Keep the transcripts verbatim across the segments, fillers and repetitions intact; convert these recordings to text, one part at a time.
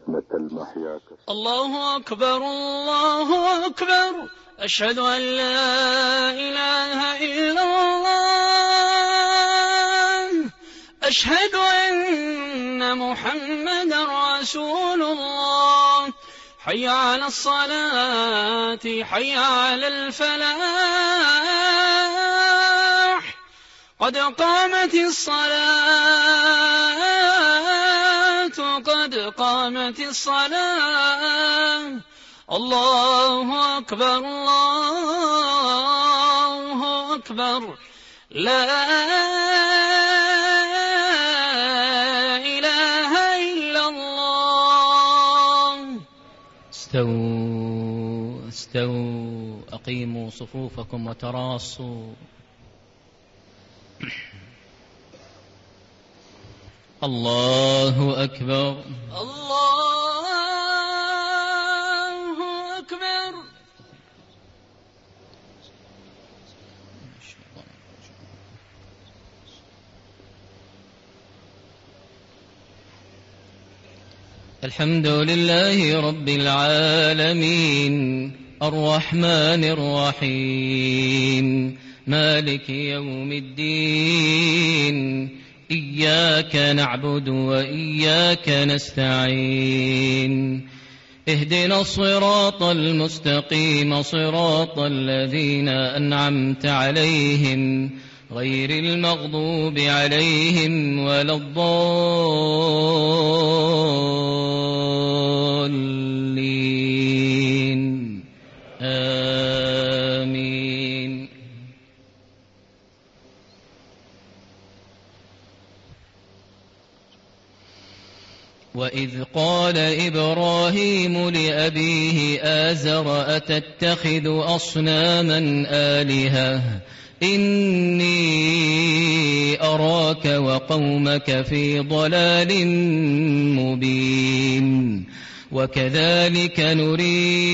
فتنة المحيا. الله أكبر الله أكبر، أشهد أن لا إله إلا الله، أشهد أن محمدا رسول الله. حي على الصلاة، حي على الفلاح، قد قامت الصلاة، قد قامت الصلاة. الله أكبر الله أكبر، لا إله إلا الله. استووا استووا، أقيموا صفوفكم وتراصوا. الله أكبر الله أكبر. الحمد لله رب العالمين، الرحمن الرحيم، مالك يوم الدين، إياك نعبد وإياك نستعين، اهدنا الصراط المستقيم، صراط الذين أنعمت عليهم، غير المغضوب عليهم ولا الضالين، آمين. وإذ قال إبراهيم لأبيه آزر أتتخذ أصناما آلهة إني أراك وقومك في ضلال مبين. وكذلك نري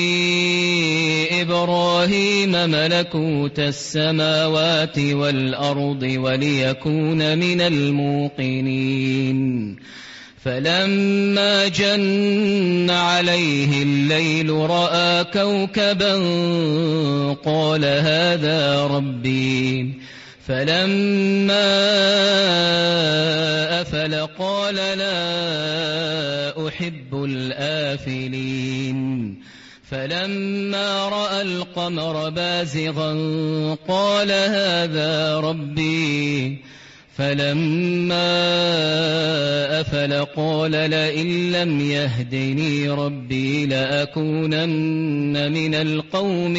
إبراهيم ملكوت السماوات والأرض وليكون من الموقنين. فلما جن عليه الليل رأى كوكبا قال هذا ربي، فلما أفل قال لا أحب الآفلين. فلما رأى القمر بازغا قال هذا ربي، فلما أفل قال لئن لم يهدني ربي لأكونن من القوم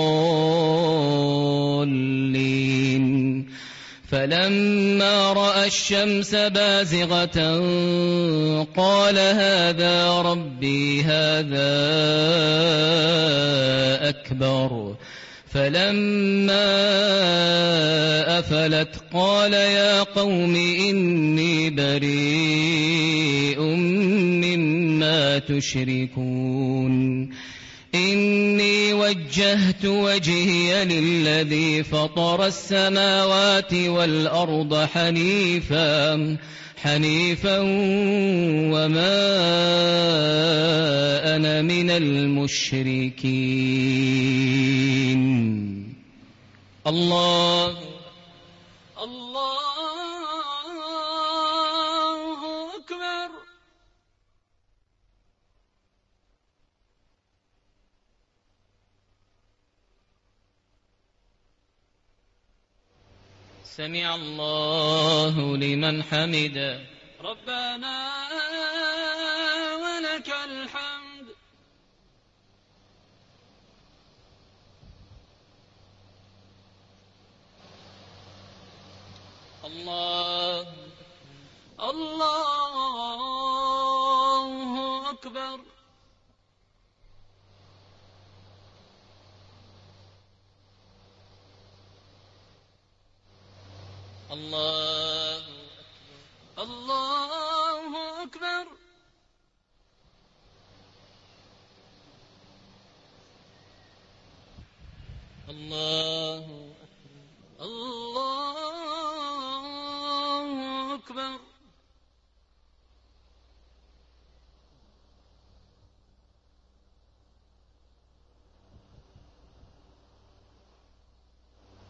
الضالين. فلما رأى الشمس بازغة قال هذا ربي هذا أكبر. فلما أفلت قال يا قوم إني بريء مما تشركون. إني وجهت وجهي للذي فطر السماوات والأرض حنيفا حنيفا وما أنا من المشركين. الله الله أكبر. سمع الله لمن حمده. ربنا ولك الحمد. الله الله أكبر. الله الله أكبر. الله الله أكبر.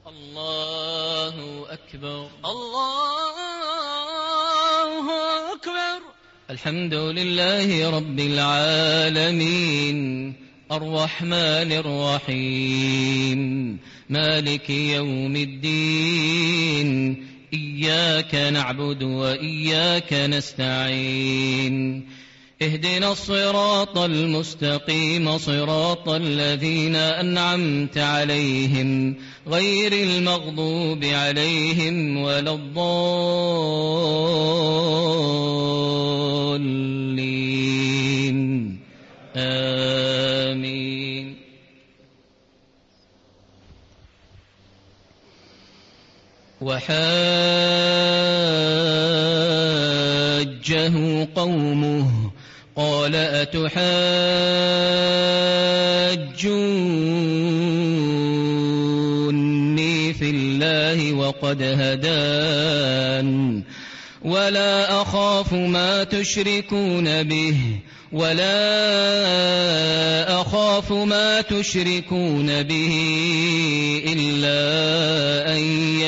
الله أكبر. الله أكبر. الحمد لله رب العالمين الرحمن الرحيم مالك يوم الدين إياك نعبد وإياك نستعين اهدنا الصراط المستقيم صراط الذين أنعمت عليهم غير المغضوب عليهم ولا الضالين آمين. وحاجه قومه قال أتحاجوني في الله وقد هدان ولا أخاف ما تشركون به ولا أخاف ما تشركون به إلا أن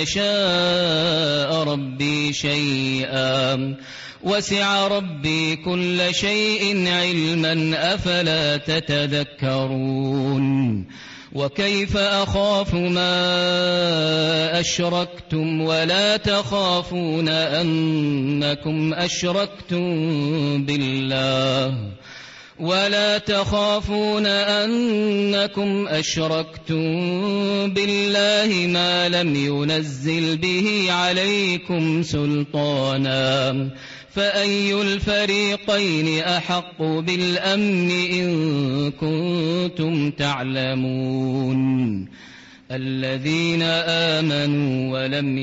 يشاء ربي شيئا وسع ربي كل شيء علما أفلا تتذكرون وكيف أخاف ما أشركتم ولا تخافون أنكم أشركتم بالله ولا تخافون أنكم أشركتم بالله ما لم ينزل به عليكم سلطانا فأي الفريقين أحق بالأمن إن كنتم تعلمون الذين آمنوا ولم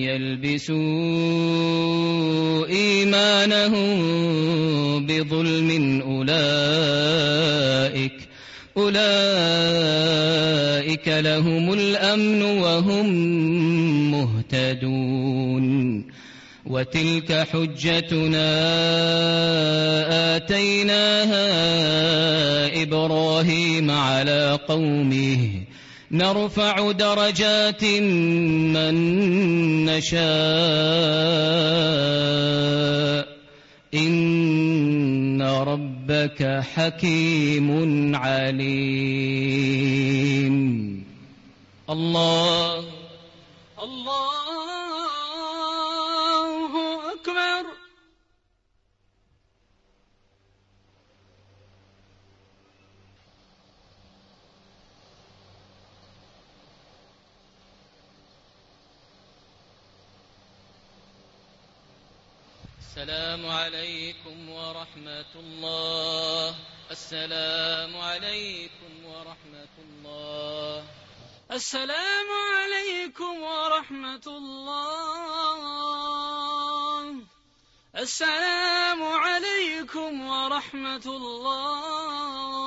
يلبسوا إيمانهم بظلم أولئك أولئك لهم الأمن وهم مهتدون وتلك حجتنا آتيناها إبراهيم على قومه نرفع درجات من نشاء إن ربك حكيم عليم. الله الله أكبر. السلام عليكم ورحمة الله. السلام عليكم ورحمة الله. السلام عليكم ورحمة الله. السلام عليكم ورحمة الله.